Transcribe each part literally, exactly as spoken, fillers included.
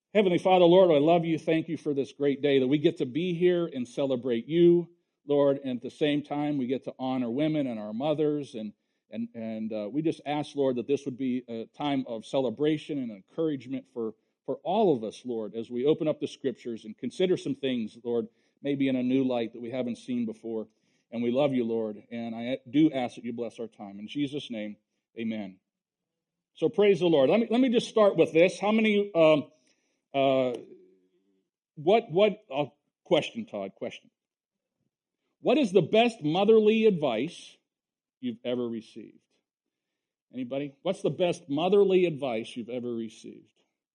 Heavenly Father, Lord, I love you. Thank you for this great day that we get to be here and celebrate you, Lord, and at the same time we get to honor women and our mothers, and and and uh, we just ask, Lord, that this would be a time of celebration and encouragement for for all of us, Lord, as we open up the Scriptures and consider some things, Lord, maybe in a new light that we haven't seen before. And we love you, Lord, and I do ask that you bless our time. In Jesus' name, amen. So praise the Lord. Let me let me just start with this. How many? Um, Uh, what, what, uh, question, Todd, question. What is the best motherly advice you've ever received? Anybody? What's the best motherly advice you've ever received?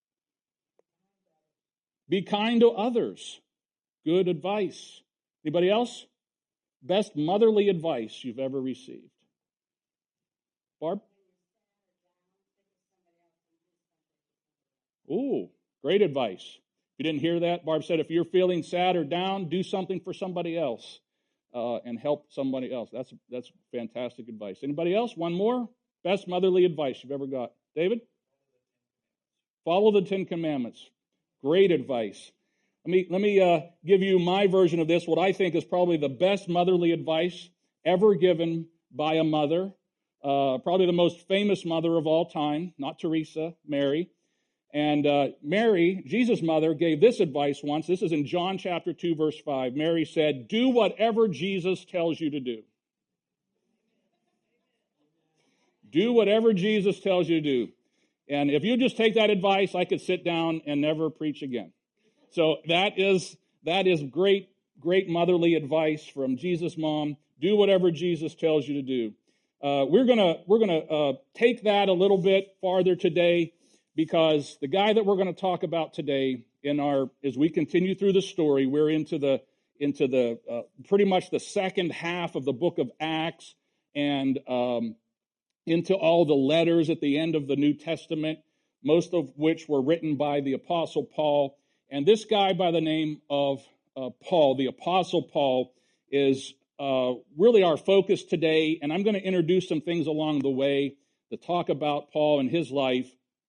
Be kind to others. Good advice. Anybody else? Best motherly advice you've ever received? Barb? Ooh. Great advice. If you didn't hear that, Barb said, if you're feeling sad or down, do something for somebody else uh, and help somebody else. That's that's fantastic advice. Anybody else? One more? Best motherly advice you've ever got. David? Follow the Ten Commandments. Great advice. Let me, let me uh, give you my version of this, what I think is probably the best motherly advice ever given by a mother. Uh, probably the most famous mother of all time, not Teresa, Mary. And uh, Mary, Jesus' mother, gave this advice once. This is in John chapter two, verse five. Mary said, do whatever Jesus tells you to do. Do whatever Jesus tells you to do. And if you just take that advice, I could sit down and never preach again. So that is that is great, great motherly advice from Jesus' mom. Do whatever Jesus tells you to do. Uh, we're gonna we're gonna uh, take that a little bit farther today, because the guy that we're going to talk about today, in our as we continue through the story, we're into the into the uh, pretty much the second half of the book of Acts, and um, into all the letters at the end of the New Testament, most of which were written by the Apostle Paul. And this guy by the name of uh, Paul, the Apostle Paul, is uh, really our focus today. And I'm going to introduce some things along the way to talk about Paul and his life.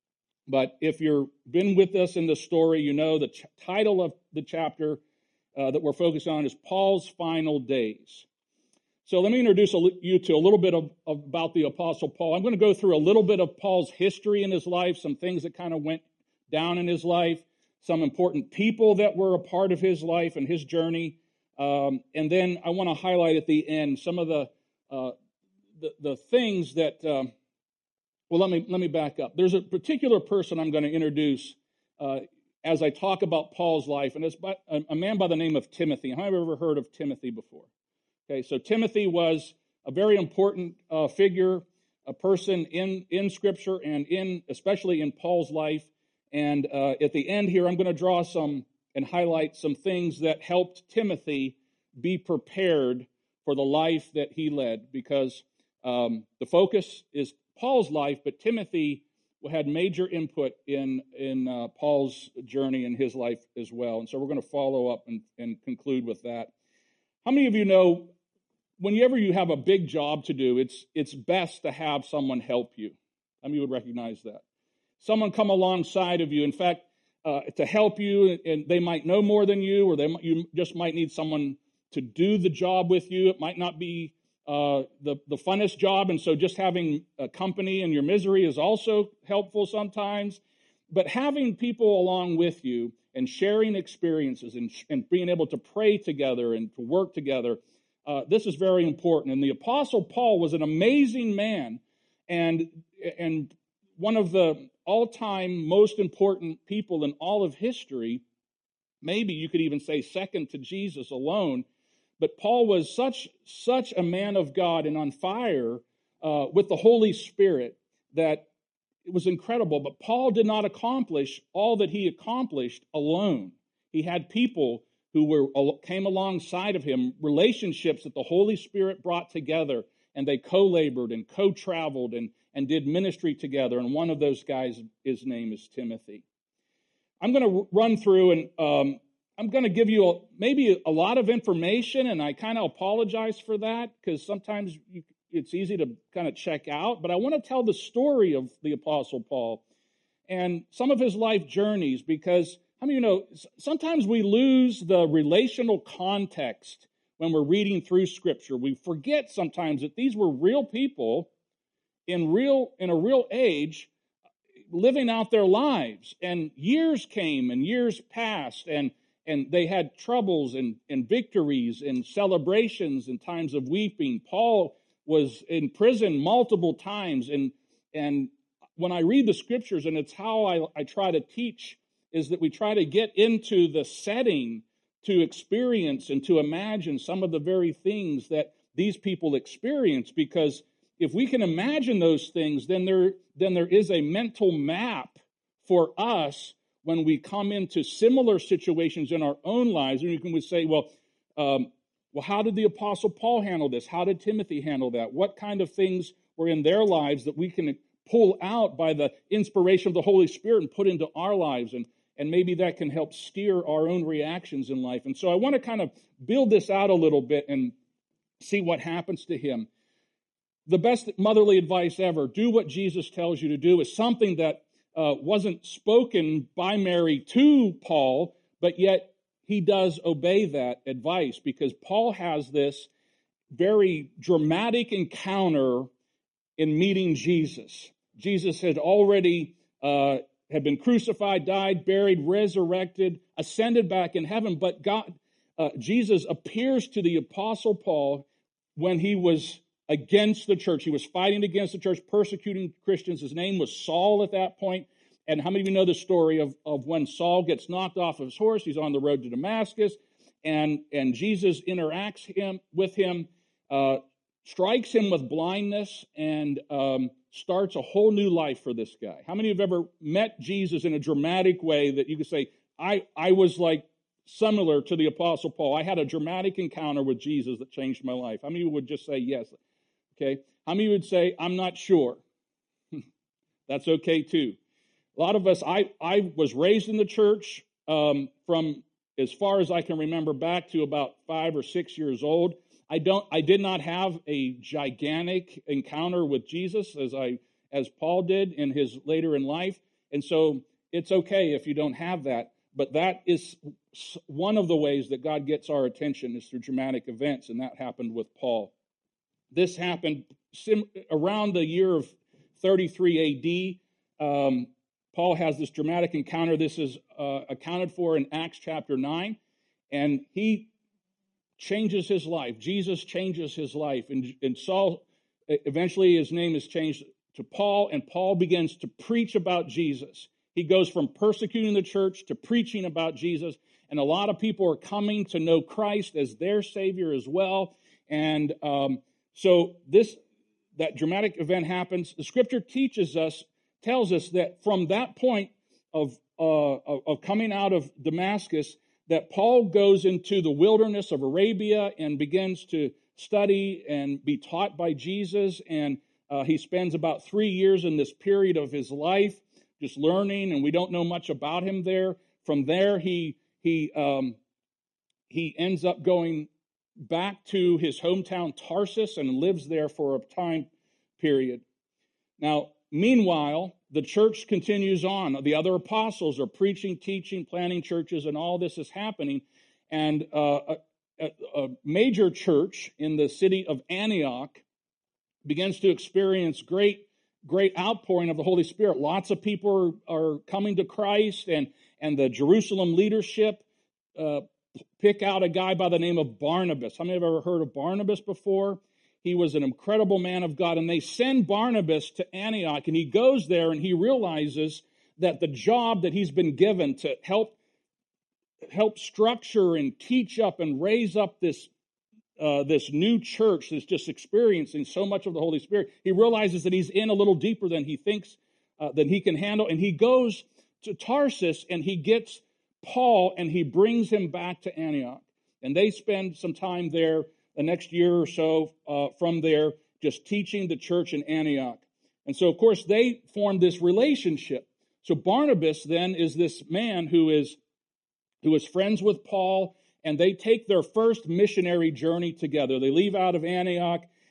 But if you've been with us in the story, you know the ch- title of the chapter uh, that we're focused on is Paul's Final Days. So let me introduce a, you to a little bit of, of, about the Apostle Paul. I'm going to go through a little bit of Paul's history in his life, some things that kind of went down in his life, some important people that were a part of his life and his journey. Um, and then I want to highlight at the end some of the uh, the, the things that... Um, Well, let me let me back up. There's a particular person I'm going to introduce uh, as I talk about Paul's life, and it's by, a, a man by the name of Timothy. Have you ever heard of Timothy before? Okay, so Timothy was a very important uh, figure, a person in, in Scripture and in especially in Paul's life. And uh, at the end here, I'm going to draw some and highlight some things that helped Timothy be prepared for the life that he led, because um, the focus is Paul's life, but Timothy had major input in in uh, Paul's journey and his life as well. And so we're going to follow up and, and conclude with that. How many of you know, whenever you have a big job to do, it's it's best to have someone help you? How many would recognize that? Someone come alongside of you, in fact, uh, to help you, and they might know more than you, or they you just might need someone to do the job with you. It might not be Uh, the, the funnest job, and so just having a company in your misery is also helpful sometimes. But having people along with you and sharing experiences and, and being able to pray together and to work together, uh, this is very important. And the Apostle Paul was an amazing man, and, and one of the all-time most important people in all of history. Maybe you could even say second to Jesus alone. But Paul was such such a man of God and on fire uh, with the Holy Spirit that it was incredible. But Paul did not accomplish all that he accomplished alone. He had people who were came alongside of him, relationships that the Holy Spirit brought together, and they co-labored and co-traveled and, and did ministry together. And one of those guys, his name is Timothy. I'm going to run through and um, I'm going to give you a, maybe a lot of information, and I kind of apologize for that, because sometimes you, it's easy to kind of check out. But I want to tell the story of the Apostle Paul. and some of his life journeys, because how many of you know sometimes we lose the relational context when we're reading through Scripture. We forget sometimes that these were real people in real in a real age living out their lives, and years came and years passed, and and they had troubles and, and victories and celebrations and times of weeping. Paul was in prison multiple times, and and when I read the Scriptures, and it's how I, I try to teach, is that we try to get into the setting to experience and to imagine some of the very things that these people experience, because if we can imagine those things, then there, then there is a mental map for us when we come into similar situations in our own lives. And you can say, well, um, well, how did the Apostle Paul handle this? How did Timothy handle that? What kind of things were in their lives that we can pull out by the inspiration of the Holy Spirit and put into our lives? And, and maybe that can help steer our own reactions in life. And so I want to kind of build this out a little bit and see what happens to him. The best motherly advice ever, do what Jesus tells you to do, is something that uh, wasn't spoken by Mary to Paul, but yet he does obey that advice, because Paul has this very dramatic encounter in meeting Jesus. Jesus had already uh, had been crucified, died, buried, resurrected, ascended back in heaven, but God, uh, Jesus appears to the Apostle Paul when he was against the church. He was fighting against the church, persecuting Christians. His name was Saul at that point. And how many of you know the story of, of when Saul gets knocked off of his horse? He's on the road to Damascus, and, and Jesus interacts him with him, uh, strikes him with blindness, and um, starts a whole new life for this guy. How many of you have ever met Jesus in a dramatic way that you could say, I, I was like similar to the Apostle Paul? I had a dramatic encounter with Jesus that changed my life. How many of you would just say yes? Okay. How many would say, I'm not sure? That's okay too. A lot of us, I, I was raised in the church um, from as far as I can remember back to about five or six years old. I don't, I did not have a gigantic encounter with Jesus as I, as Paul did in his later in life. And so it's okay if you don't have that. But that is one of the ways that God gets our attention, is through dramatic events. And that happened with Paul. This happened sim- around the year of thirty-three A D. Um, Paul has this dramatic encounter. This is uh, accounted for in Acts chapter nine. And he changes his life. Jesus changes his life. And, and Saul, eventually his name is changed to Paul, and Paul begins to preach about Jesus. He goes from persecuting the church to preaching about Jesus. And a lot of people are coming to know Christ as their Savior as well. And um, so this, that dramatic event happens. The Scripture teaches us, tells us that from that point of, uh, of coming out of Damascus, that Paul goes into the wilderness of Arabia and begins to study and be taught by Jesus. And uh, he spends about three years in this period of his life just learning, and we don't know much about him there. From there, he he um, he ends up going back to his hometown Tarsus and lives there for a time period. Now, meanwhile, the church continues on. The other apostles are preaching, teaching, planting churches, and all this is happening. And uh, a, a major church in the city of Antioch begins to experience great, great outpouring of the Holy Spirit. Lots of people are, are coming to Christ, and, and the Jerusalem leadership uh, pick out a guy by the name of Barnabas. How many have ever heard of Barnabas before? He was an incredible man of God, and they send Barnabas to Antioch, and he goes there and he realizes that the job that he's been given to help help structure and teach up and raise up this uh, this new church that's just experiencing so much of the Holy Spirit, he realizes that he's in a little deeper than he thinks uh, than he can handle, and he goes to Tarsus and he gets Paul and he brings him back to Antioch, and they spend some time there. The next year or so uh, from there, just teaching the church in Antioch. And so, of course, they formed this relationship. So Barnabas then is this man who is who is friends with Paul, and they take their first missionary journey together. They leave out of Antioch,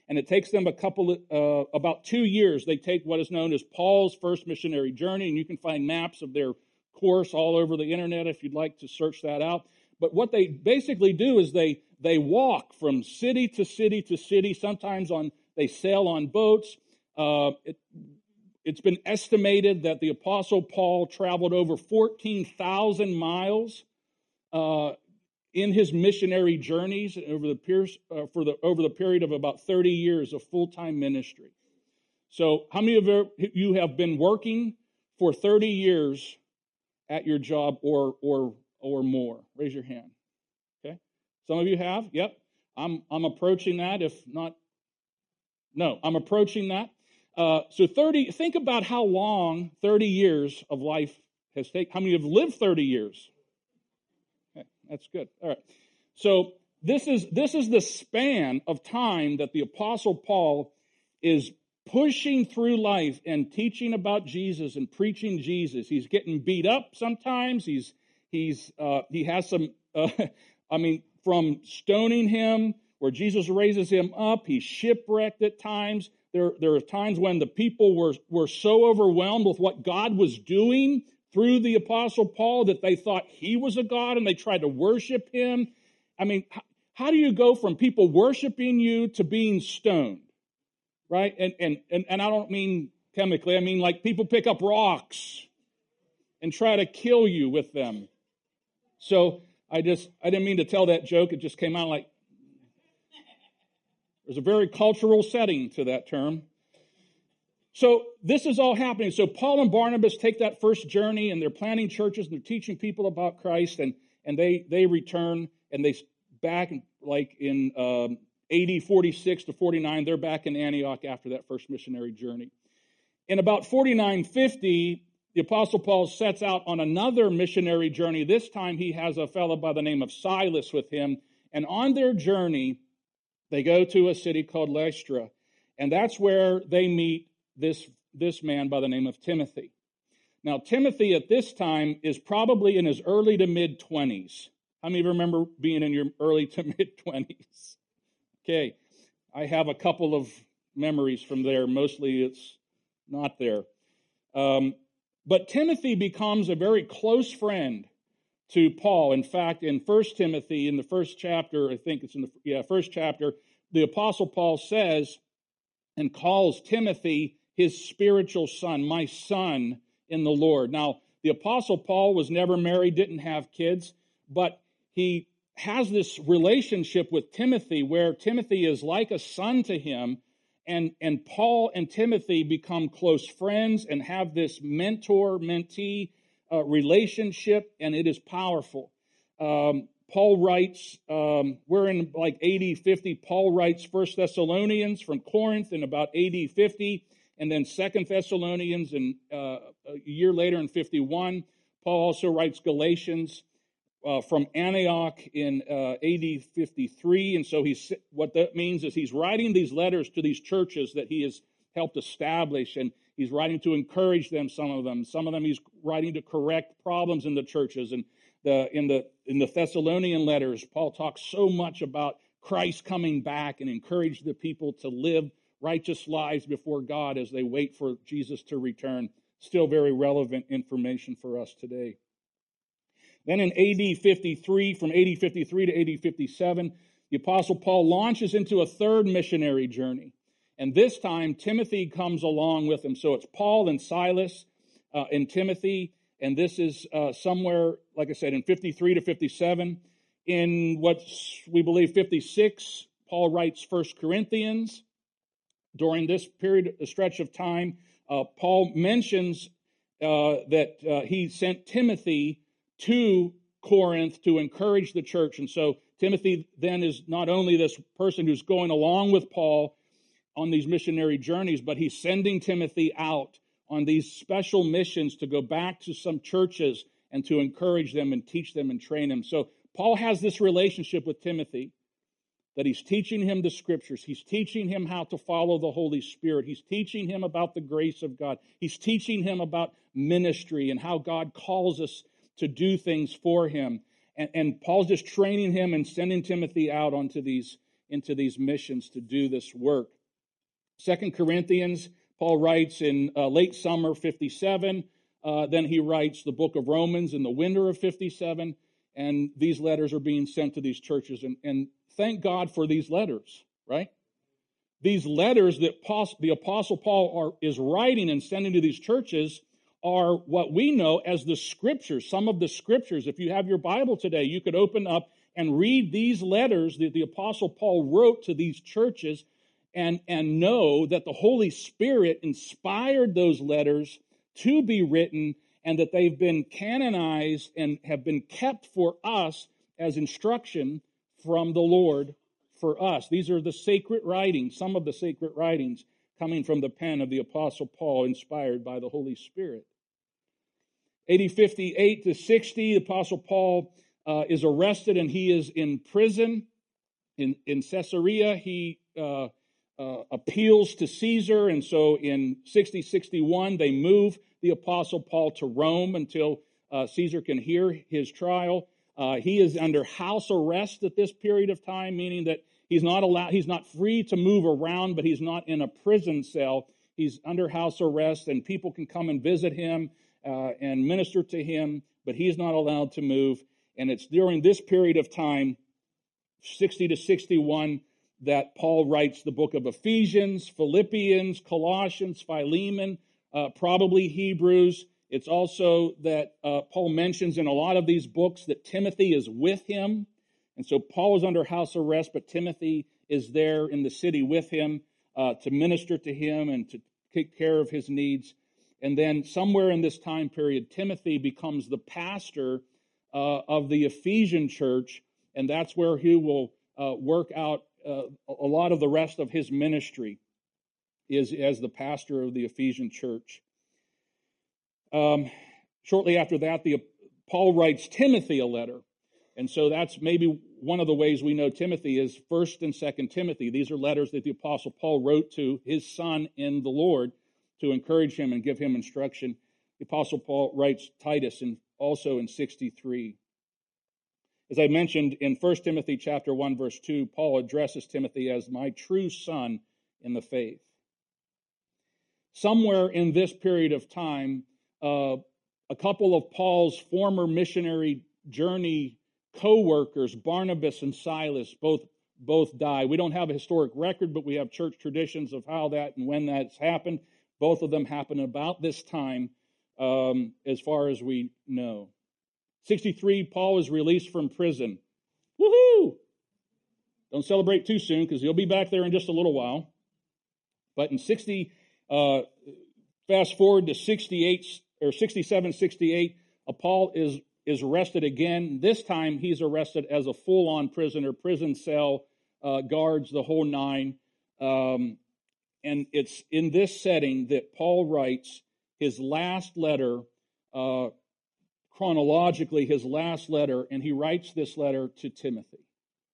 and it takes them a couple of, uh, about two years. They take what is known as Paul's first missionary journey, and you can find maps of their course all over the internet if you'd like to search that out. But what they basically do is they they walk from city to city to city. Sometimes on they sail on boats. Uh, it, it's been estimated that the Apostle Paul traveled over fourteen thousand miles uh, in his missionary journeys over the, peers, uh, for the, over the period of about thirty years of full-time ministry. So how many of you have been working for thirty years at your job or or or more? Raise your hand. Okay. Some of you have? Yep. I'm I'm approaching that, if not. No, I'm approaching that. Uh, so thirty, think about how long thirty years of life has taken. How many have lived thirty years? Okay, that's good. All right. So this is this is the span of time that the Apostle Paul is pushing through life and teaching about Jesus and preaching Jesus. He's getting beat up sometimes. He's he's uh, he has some. Uh, I mean, from stoning him, where Jesus raises him up, he's shipwrecked at times. There, there are times when the people were, were so overwhelmed with what God was doing through the Apostle Paul that they thought he was a God and they tried to worship him. I mean, how, how do you go from people worshiping you to being stoned? Right? And, and, and, and I don't mean chemically. I mean like people pick up rocks and try to kill you with them. So I just, I didn't mean to tell that joke. It just came out like, there's a very cultural setting to that term. So this is all happening. So Paul and Barnabas take that first journey, and they're planting churches, and they're teaching people about Christ, and, and they, they return, and they back like in um, A D forty-six to forty-nine, they're back in Antioch after that first missionary journey. In about forty-nine fifty, the Apostle Paul sets out on another missionary journey. This time he has a fellow by the name of Silas with him, and on their journey, they go to a city called Lystra, and that's where they meet this, this man by the name of Timothy. Now, Timothy at this time is probably in his early to mid-twenties. How many of you remember being in your early to mid-twenties? Okay, I have a couple of memories from there. Mostly it's not there. Um, but Timothy becomes a very close friend to Paul. In fact, in First Timothy, in the first chapter, I think it's in the yeah first chapter, the Apostle Paul says and calls Timothy his spiritual son, my son in the Lord. Now, the Apostle Paul was never married, didn't have kids, but he has this relationship with Timothy where Timothy is like a son to him, and, and Paul and Timothy become close friends and have this mentor-mentee Uh, relationship, and it is powerful. Um, Paul writes, um, we're in like A D fifty, Paul writes First Thessalonians from Corinth in about A D fifty, and then Second Thessalonians in, uh, a year later in fifty-one. Paul also writes Galatians uh, from Antioch in uh, A D fifty-three, and so he's what that means is he's writing these letters to these churches that he has helped establish, and he's writing to encourage them, some of them. Some of them he's writing to correct problems in the churches. And the, in the in the Thessalonian letters, Paul talks so much about Christ coming back and encourage the people to live righteous lives before God as they wait for Jesus to return. Still very relevant information for us today. Then in A D fifty-three, from A D fifty-three to A D fifty-seven, the Apostle Paul launches into a third missionary journey. And this time, Timothy comes along with him. So it's Paul and Silas uh, and Timothy. And this is uh, somewhere, like I said, in fifty-three to fifty-seven. In what we believe fifty-six, Paul writes First Corinthians. During this period, a stretch of time, uh, Paul mentions uh, that uh, he sent Timothy to Corinth to encourage the church. And so Timothy then is not only this person who's going along with Paul on these missionary journeys, but he's sending Timothy out on these special missions to go back to some churches and to encourage them and teach them and train them. So Paul has this relationship with Timothy that he's teaching him the scriptures. He's teaching him how to follow the Holy Spirit. He's teaching him about the grace of God. He's teaching him about ministry and how God calls us to do things for him. And, and Paul's just training him and sending Timothy out onto these into these missions to do this work. Second Corinthians, Paul writes in uh, late summer fifty-seven. Uh, then he writes the book of Romans in the winter of fifty-seven. And these letters are being sent to these churches. And, and thank God for these letters, right? These letters that the Apostle Paul are, is writing and sending to these churches are what we know as the Scriptures, some of the Scriptures. If you have your Bible today, you could open up and read these letters that the Apostle Paul wrote to these churches and, and know that the Holy Spirit inspired those letters to be written and that they've been canonized and have been kept for us as instruction from the Lord for us. These are the sacred writings, some of the sacred writings coming from the pen of the Apostle Paul, inspired by the Holy Spirit. A D fifty-eight to sixty, the Apostle Paul uh, is arrested and he is in prison in, in Caesarea. He uh, uh, appeals to Caesar, and so in sixty sixty-one, they move the Apostle Paul to Rome until uh, Caesar can hear his trial. Uh, he is under house arrest at this period of time, meaning that he's not allowed, he's not free to move around, but he's not in a prison cell. He's under house arrest, and people can come and visit him uh, and minister to him, but he's not allowed to move. And it's during this period of time, sixty to sixty-one, that Paul writes the book of Ephesians, Philippians, Colossians, Philemon, uh, probably Hebrews. It's also that uh, Paul mentions in a lot of these books that Timothy is with him. And so Paul is under house arrest, but Timothy is there in the city with him uh, to minister to him and to take care of his needs. And then somewhere in this time period, Timothy becomes the pastor uh, of the Ephesian church, and that's where he will uh, work out uh, a lot of the rest of his ministry, is as the pastor of the Ephesian church. Um, shortly after that, the, Paul writes Timothy a letter. And so that's maybe one of the ways we know Timothy is First and Second Timothy. These are letters that the Apostle Paul wrote to his son in the Lord to encourage him and give him instruction. The Apostle Paul writes Titus and also in sixty-three. As I mentioned in First Timothy chapter one, verse two, Paul addresses Timothy as my true son in the faith. Somewhere in this period of time, uh, a couple of Paul's former missionary journey co-workers, Barnabas and Silas, both both die. We don't have a historic record, but we have church traditions of how that and when that's happened. Both of them happened about this time, um, as far as we know. sixty-three, Paul is released from prison. Woohoo! Don't celebrate too soon, because he'll be back there in just a little while. But in sixty, uh, fast forward to sixty-eight or sixty-seven, sixty-eight, uh, Paul is is arrested again. This time he's arrested as a full-on prisoner, prison cell, uh, guards, the whole nine. Um, and it's in this setting that Paul writes his last letter, uh, chronologically his last letter, and he writes this letter to Timothy.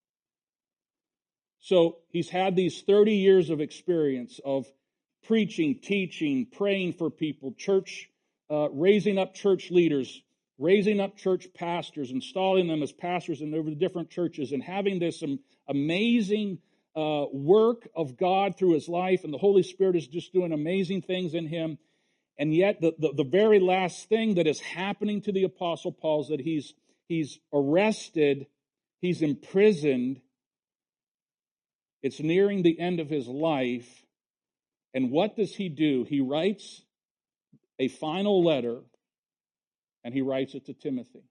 So he's had these thirty years of experience of preaching, teaching, praying for people, church, uh, raising up church leaders, raising up church pastors, installing them as pastors in over the different churches, and having this um, amazing uh, work of God through his life, and the Holy Spirit is just doing amazing things in him. And yet the, the, the very last thing that is happening to the Apostle Paul is that he's, he's arrested, he's imprisoned, it's nearing the end of his life, and what does he do? He writes a final letter, and he writes it to Timothy.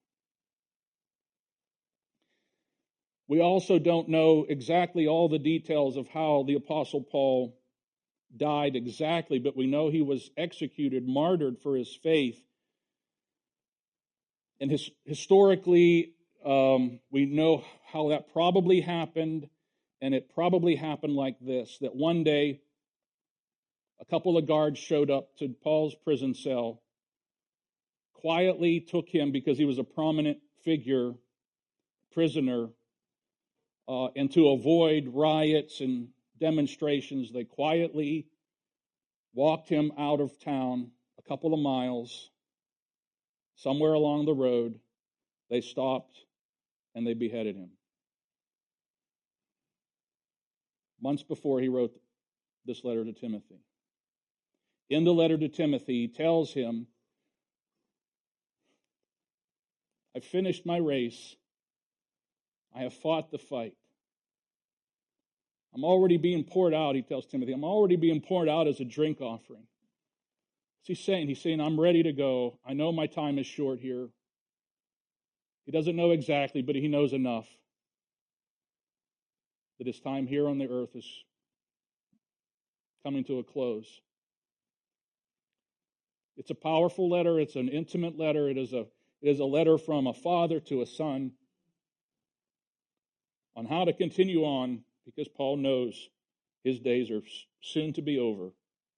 We also don't know exactly all the details of how the Apostle Paul died exactly, but we know he was executed, martyred for his faith. And his, historically, um, we know how that probably happened, and it probably happened like this, that one day a couple of guards showed up to Paul's prison cell, quietly took him because he was a prominent figure, prisoner, uh, and to avoid riots and demonstrations, they quietly walked him out of town a couple of miles. Somewhere along the road, they stopped and they beheaded him. months before he wrote this letter to Timothy. In the letter to Timothy, he tells him, I've finished my race. I have fought the fight. I'm already being poured out, he tells Timothy. I'm already being poured out as a drink offering. What's he saying? He's saying, I'm ready to go. I know my time is short here. He doesn't know exactly, but he knows enough that his time here on the earth is coming to a close. It's a powerful letter. It's an intimate letter. It is a, it is a letter from a father to a son on how to continue on, because Paul knows his days are soon to be over.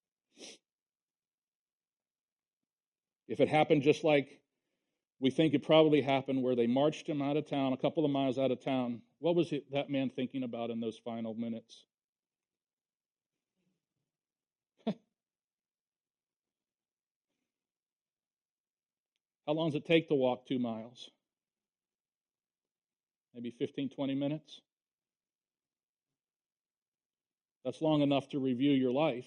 If it happened just like we think it probably happened, where they marched him out of town, a couple of miles out of town, what was it, that man thinking about in those final minutes? How long does it take to walk two miles? Maybe fifteen, twenty minutes? That's long enough to review your life.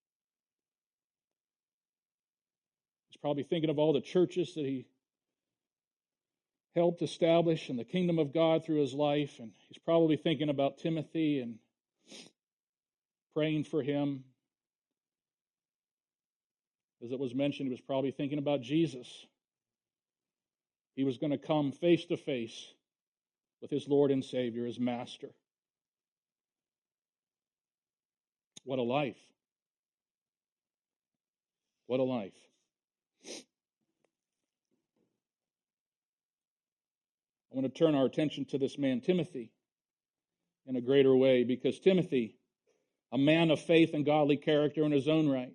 He's probably thinking of all the churches that he helped establish in the kingdom of God through his life, and he's probably thinking about Timothy and praying for him. As it was mentioned, he was probably thinking about Jesus. He was going to come face to face with his Lord and Savior, his Master. What a life. What a life. I want to turn our attention to this man, Timothy, in a greater way, because Timothy, a man of faith and godly character in his own right,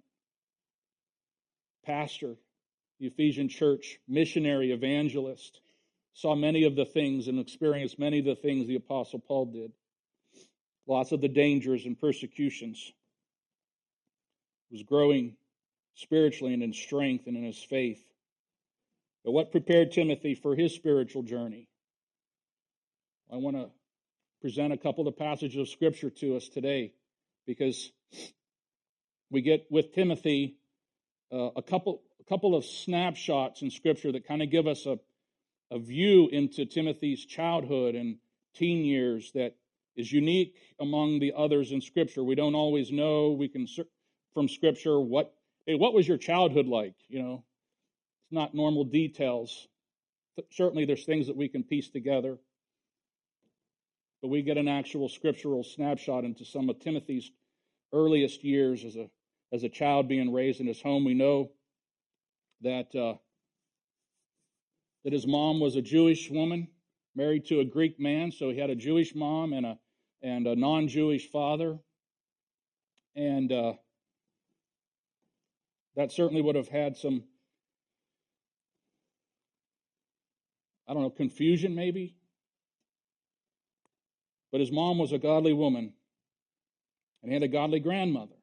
pastor, the Ephesian church, missionary, evangelist, saw many of the things and experienced many of the things the Apostle Paul did. Lots of the dangers and persecutions. He was growing spiritually and in strength and in his faith. But what prepared Timothy for his spiritual journey? I want to present a couple of passages of Scripture to us today, because we get with Timothy uh, a couple a couple of snapshots in Scripture that kind of give us a, a view into Timothy's childhood and teen years that is unique among the others in Scripture. We don't always know. We can from Scripture what hey, what was your childhood like? You know, it's not normal details. Certainly, there's things that we can piece together. But we get an actual scriptural snapshot into some of Timothy's earliest years as a as a child being raised in his home. We know that uh, that his mom was a Jewish woman married to a Greek man, so he had a Jewish mom and a and a non-Jewish father, and uh, that certainly would have had some, I don't know, confusion maybe. But his mom was a godly woman, and he had a godly grandmother.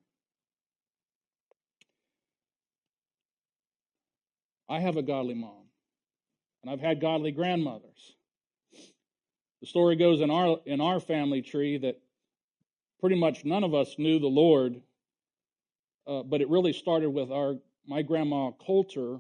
I have a godly mom, and I've had godly grandmothers. The story goes in our in our family tree that pretty much none of us knew the Lord, uh, but it really started with our my grandma Coulter,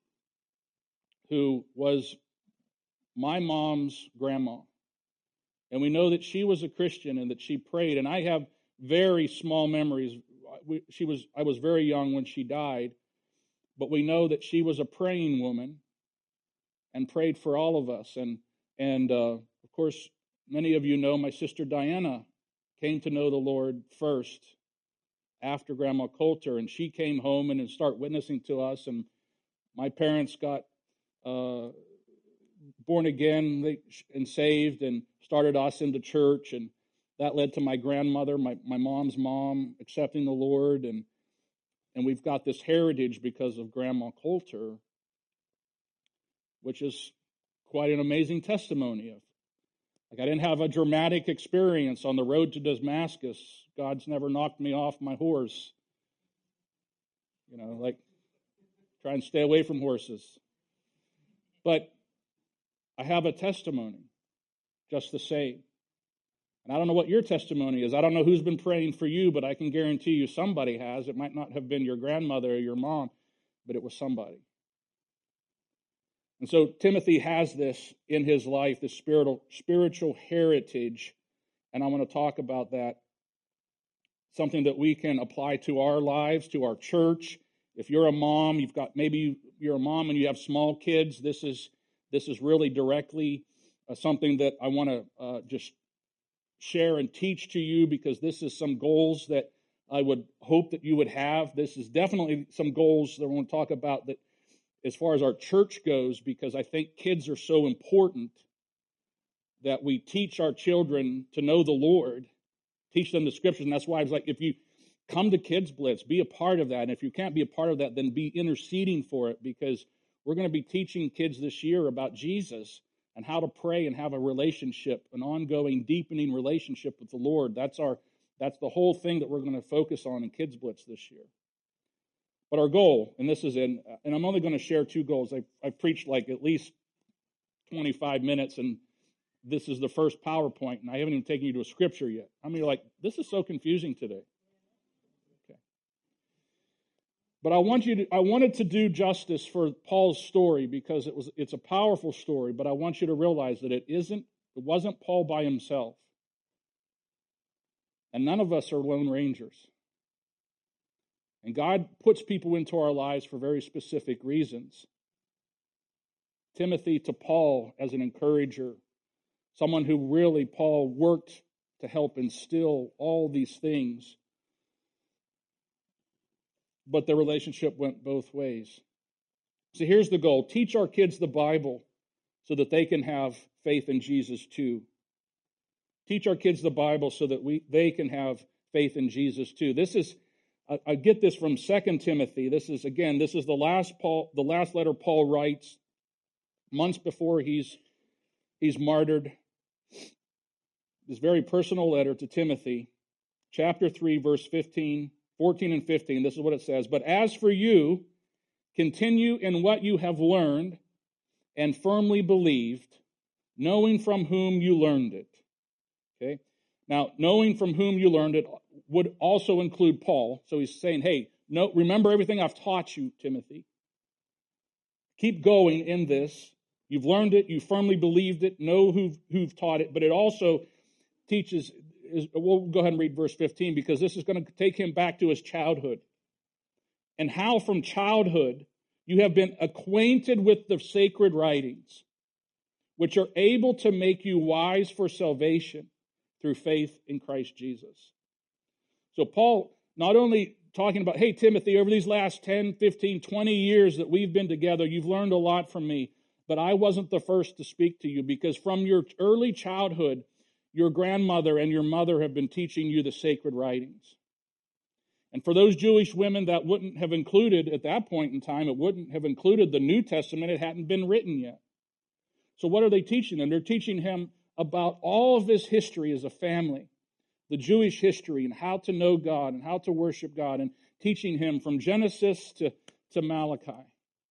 who was my mom's grandma. And we know that she was a Christian and that she prayed. And I have very small memories. We, she was I was very young when she died. But we know that she was a praying woman and prayed for all of us. And, and uh, of course, many of you know my sister Diana came to know the Lord first after Grandma Coulter. And she came home and started witnessing to us. And my parents got uh, born again and saved and started us into church, and that led to my grandmother, my, my mom's mom, accepting the Lord, and and we've got this heritage because of Grandma Coulter, which is quite an amazing testimony of. Like, I didn't have a dramatic experience on the road to Damascus. God's never knocked me off my horse. You know, like, try and stay away from horses. But I have a testimony just the same. And I don't know what your testimony is. I don't know who's been praying for you, but I can guarantee you somebody has. It might not have been your grandmother or your mom, but it was somebody. And so Timothy has this in his life, this spiritual, spiritual heritage, and I want to talk about that. Something that we can apply to our lives, to our church. If you're a mom, you've got maybe you're a mom and you have small kids. This is this is really directly uh, something that I want to uh, just share and teach to you, because this is some goals that I would hope that you would have. This is definitely some goals that I want to talk about that as far as our church goes, because I think kids are so important that we teach our children to know the Lord, teach them the scriptures. And that's why I was like, if you come to Kids Blitz, be a part of that. And if you can't be a part of that, then be interceding for it, because we're going to be teaching kids this year about Jesus and how to pray and have a relationship, an ongoing, deepening relationship with the Lord. That's our, that's the whole thing that we're going to focus on in Kids Blitz this year. But our goal, and this is in, and I'm only going to share two goals. I've, I've preached like at least twenty-five minutes, and this is the first PowerPoint, and I haven't even taken you to a scripture yet. How many are like, this is so confusing today? Okay. But I want you to, I wanted to do justice for Paul's story, because it was, it's a powerful story, but I want you to realize that it isn't, it wasn't Paul by himself. And none of us are lone rangers. And God puts people into our lives for very specific reasons. Timothy to Paul as an encourager, someone who really, Paul worked to help instill all these things. But the relationship went both ways. So here's the goal. Teach our kids the Bible so that they can have faith in Jesus too. Teach our kids the Bible so that we they can have faith in Jesus too. This is, I, I get this from Second Timothy. This is, again, this is the last Paul, the last letter Paul writes months before he's he's martyred. This very personal letter to Timothy, chapter three, verse fifteen, fourteen and fifteen. This is what it says. But as for you, continue in what you have learned and firmly believed, knowing from whom you learned it. Okay? Now, knowing from whom you learned it would also include Paul. So he's saying, hey, no, remember everything I've taught you, Timothy. Keep going in this. You've learned it. You firmly believed it. Know who've, who've taught it. But it also teaches, is, we'll go ahead and read verse fifteen, because this is going to take him back to his childhood. And how from childhood you have been acquainted with the sacred writings, which are able to make you wise for salvation through faith in Christ Jesus. So Paul, not only talking about, hey, Timothy, over these last ten, fifteen, twenty years that we've been together, you've learned a lot from me, but I wasn't the first to speak to you, because from your early childhood, your grandmother and your mother have been teaching you the sacred writings. And for those Jewish women, that wouldn't have included, at that point in time, it wouldn't have included the New Testament. It hadn't been written yet. So what are they teaching them? They're teaching him about all of this history as a family, the Jewish history, and how to know God and how to worship God, and teaching him from Genesis to, to Malachi.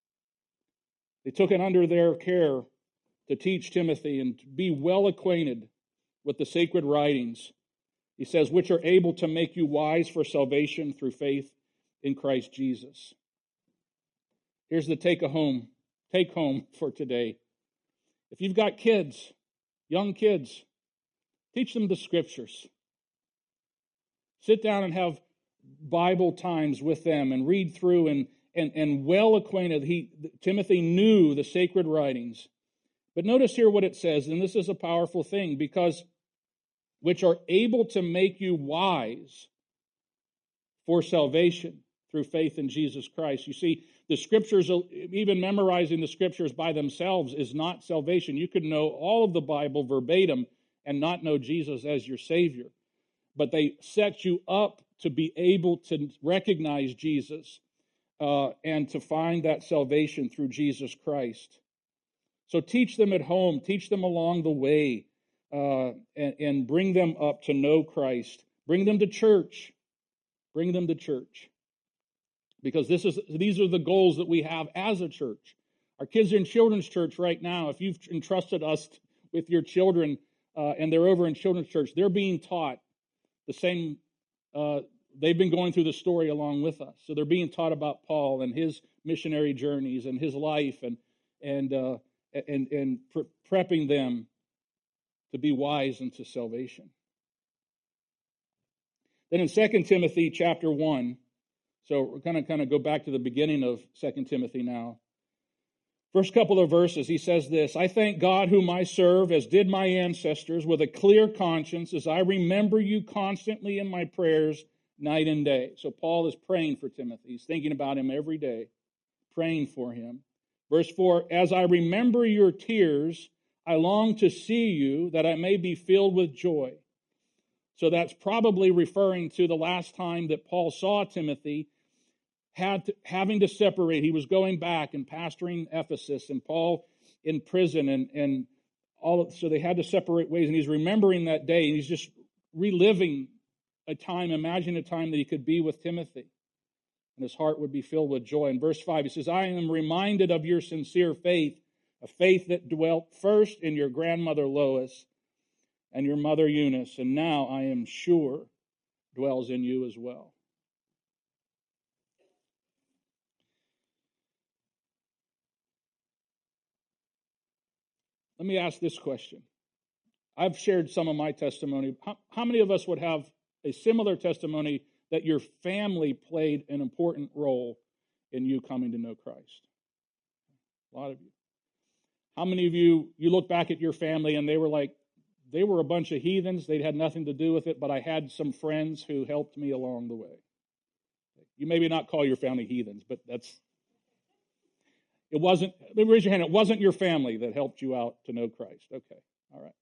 They took it under their care to teach Timothy and to be well acquainted with the sacred writings. He says, which are able to make you wise for salvation through faith in Christ Jesus. Here's the take home, take home for today. If you've got kids, young kids, teach them the scriptures. Sit down and have Bible times with them and read through and, and, and well acquainted. He, Timothy knew the sacred writings. But notice here what it says, and this is a powerful thing, because which are able to make you wise for salvation through faith in Jesus Christ. You see, the scriptures, even memorizing the scriptures by themselves is not salvation. You could know all of the Bible verbatim and not know Jesus as your Savior. But they set you up to be able to recognize Jesus uh, and to find that salvation through Jesus Christ. So teach them at home, teach them along the way, uh, and, and bring them up to know Christ. Bring them to church. Bring them to church. Because this is these are the goals that we have as a church. Our kids are in children's church right now. If you've entrusted us with your children, uh, and they're over in children's church, they're being taught the same, uh, they've been going through the story along with us. So they're being taught about Paul and his missionary journeys and his life, and and uh, and, and pre- prepping them to be wise unto salvation. Then in Second Timothy chapter one, so we're going to kind of go back to the beginning of Second Timothy now. First couple of verses, he says this, I thank God whom I serve, as did my ancestors, with a clear conscience, as I remember you constantly in my prayers night and day. So Paul is praying for Timothy. He's thinking about him every day, praying for him. Verse four, as I remember your tears, I long to see you, that I may be filled with joy. So that's probably referring to the last time that Paul saw Timothy, had to, having to separate. He was going back and pastoring Ephesus, and Paul in prison, and, and all of, so they had to separate ways. And he's remembering that day, and he's just reliving a time, imagining a time that he could be with Timothy, and his heart would be filled with joy. In verse five, he says, I am reminded of your sincere faith, a faith that dwelt first in your grandmother Lois and your mother Eunice, and now I am sure dwells in you as well. Let me ask this question. I've shared some of my testimony. How, how many of us would have a similar testimony that your family played an important role in you coming to know Christ? A lot of you. How many of you, you look back at your family and they were like, they were a bunch of heathens, they had nothing to do with it, but I had some friends who helped me along the way. You maybe not call your family heathens, but that's, it wasn't, raise your hand, it wasn't your family that helped you out to know Christ. Okay, all right.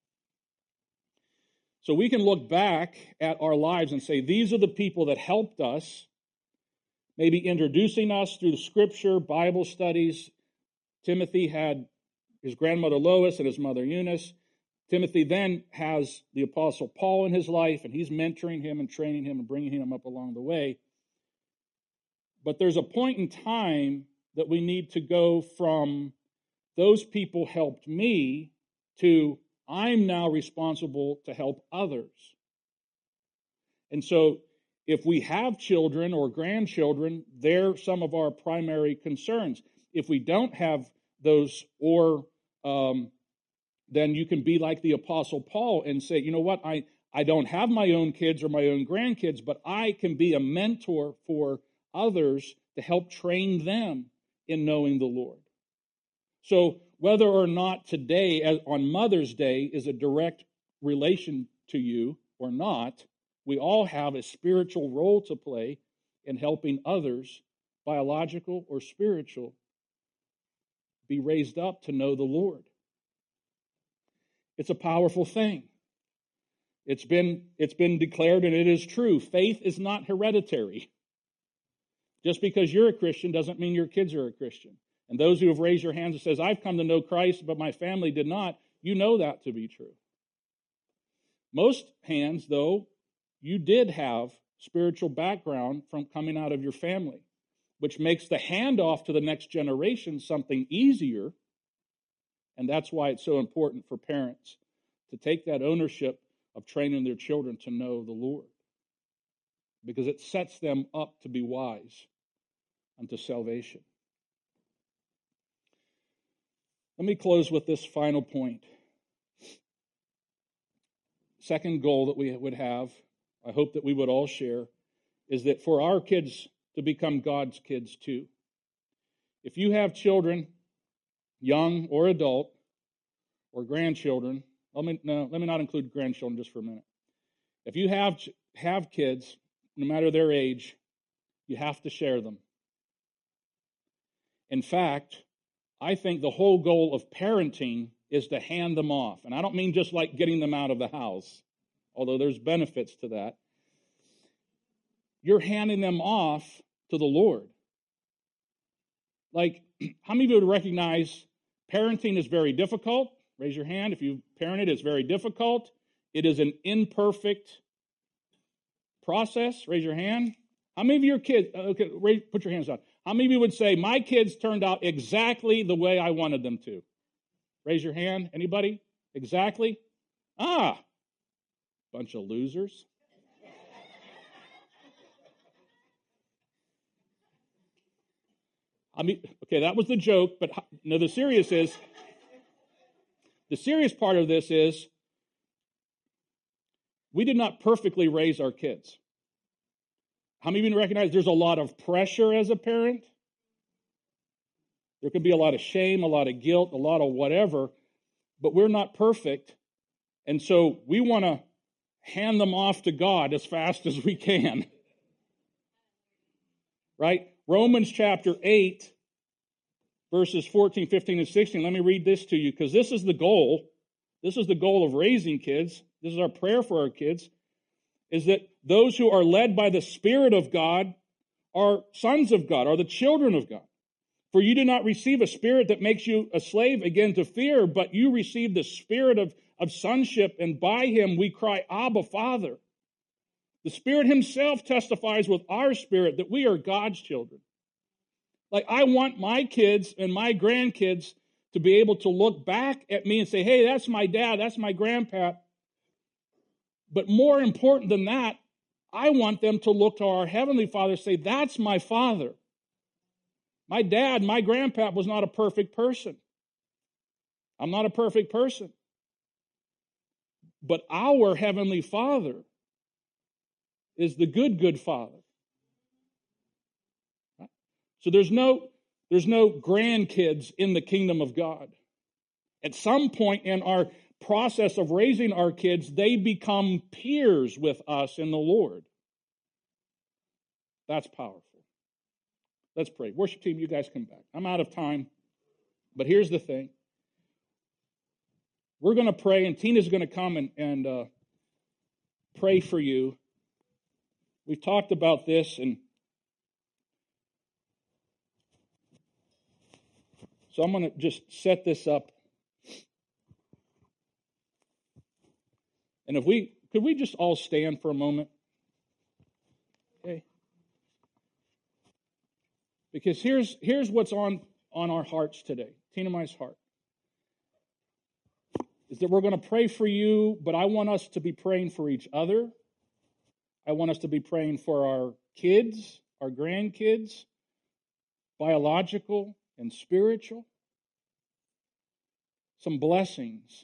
So we can look back at our lives and say, these are the people that helped us, maybe introducing us through the Scripture, Bible studies. Timothy had his grandmother Lois and his mother Eunice. Timothy then has the Apostle Paul in his life, and he's mentoring him and training him and bringing him up along the way. But there's a point in time that we need to go from those people helped me to I'm now responsible to help others. And so if we have children or grandchildren, they're some of our primary concerns. If we don't have those, or um, then you can be like the Apostle Paul and say, you know what, I, I don't have my own kids or my own grandkids, but I can be a mentor for others to help train them in knowing the Lord. So whether or not today, as on Mother's Day, is a direct relation to you or not, we all have a spiritual role to play in helping others, biological or spiritual, be raised up to know the Lord. It's a powerful thing. It's been, it's been declared, and it is true. Faith is not hereditary. Just because you're a Christian doesn't mean your kids are a Christian. And those who have raised your hands and says, I've come to know Christ, but my family did not, you know that to be true. Most hands, though, you did have spiritual background from coming out of your family, which makes the handoff to the next generation something easier. And that's why it's so important for parents to take that ownership of training their children to know the Lord, because it sets them up to be wise unto salvation. Let me close with this final point. Second goal that we would have, I hope that we would all share, is that for our kids to become God's kids too. If you have children, young or adult, or grandchildren, let me, no, let me not include grandchildren just for a minute. If you have, have kids, no matter their age, you have to share them. In fact, I think the whole goal of parenting is to hand them off. And I don't mean just like getting them out of the house, although there's benefits to that. You're handing them off to the Lord. Like, how many of you would recognize parenting is very difficult? Raise your hand if you parented. It's very difficult. It is an imperfect process. Raise your hand. How many of your kids, okay, raise, put your hands down. How many of you would say, my kids turned out exactly the way I wanted them to? Raise your hand. Anybody? Exactly? Ah, bunch of losers. I mean, okay, that was the joke, but no, the serious is, the serious part of this is, we did not perfectly raise our kids. How many of you recognize there's a lot of pressure as a parent? There can be a lot of shame, a lot of guilt, a lot of whatever, but we're not perfect. And so we want to hand them off to God as fast as we can. Right? Romans chapter eight, verses fourteen, fifteen, and sixteen. Let me read this to you because this is the goal. This is the goal of raising kids. This is our prayer for our kids, is that those who are led by the Spirit of God are sons of God, are the children of God. For you do not receive a spirit that makes you a slave again to fear, but you receive the spirit of, of sonship, and by him we cry, Abba, Father. The Spirit himself testifies with our spirit that we are God's children. Like, I want my kids and my grandkids to be able to look back at me and say, hey, that's my dad, that's my grandpa. But more important than that, I want them to look to our Heavenly Father and say, that's my father. My dad, my grandpa was not a perfect person. I'm not a perfect person. But our Heavenly Father is the good, good Father. So there's no, there's no grandkids in the kingdom of God. At some point in our process of raising our kids, they become peers with us in the Lord. That's powerful. Let's pray. Worship team, you guys come back. I'm out of time, but here's the thing. We're going to pray, and Tina's going to come and, and uh, pray for you. We've talked about this, and so I'm going to just set this up. And if we, could we just all stand for a moment? Okay. Because here's, here's what's on, on our hearts today, Tina and I's heart, is that we're going to pray for you, but I want us to be praying for each other. I want us to be praying for our kids, our grandkids, biological and spiritual. Some blessings.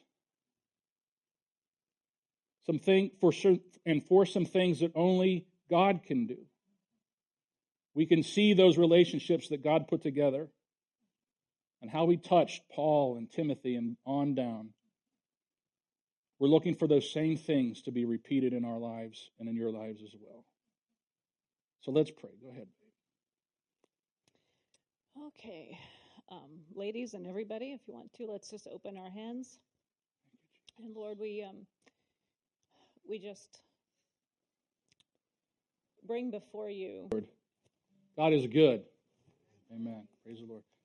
Some thing for sure, and for some things that only God can do. We can see those relationships that God put together and how he touched Paul and Timothy and on down. We're looking for those same things to be repeated in our lives and in your lives as well. So let's pray. Go ahead. Okay. Um, ladies and everybody, if you want to, let's just open our hands. And Lord, we um, we just bring before you. Lord, God is good. Amen. Praise the Lord.